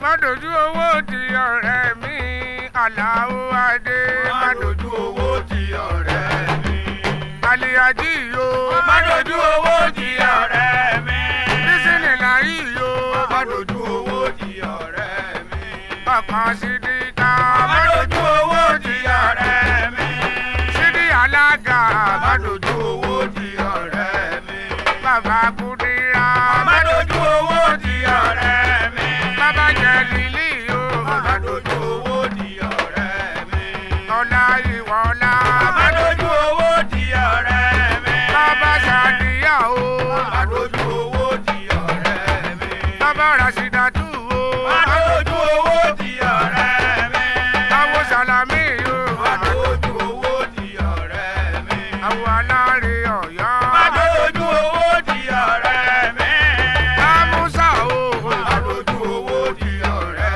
má dojú owó ti ọ̀rẹ́ mi Àlàó Adé. má dojú owó ti ọ̀rẹ́ mi. Àlìyájí yo. má dojú owó ti ọ̀rẹ́ mi. Bísímìláhì yo. má dojú owó ti ọ̀rẹ́ mi. Ọkàn Sídíkà. má dojú owó ti ọ̀rẹ́ mi. Sídí Alága. má dojú owó ti ọ̀rẹ́ mi. Bàbá Kúdírà. má dojú owó ti ọ̀rẹ́ mi. Bàbá Jẹ̀lílì yo. má dojú owó ti ọ̀rẹ́ mi. Ọláyíwọlá. má dojú owó ti ọ̀rẹ́ mi. Bàbá Sàdíyà o. má dojú owó ti ọ̀rẹ́ mi. Bàbá Ràṣídì.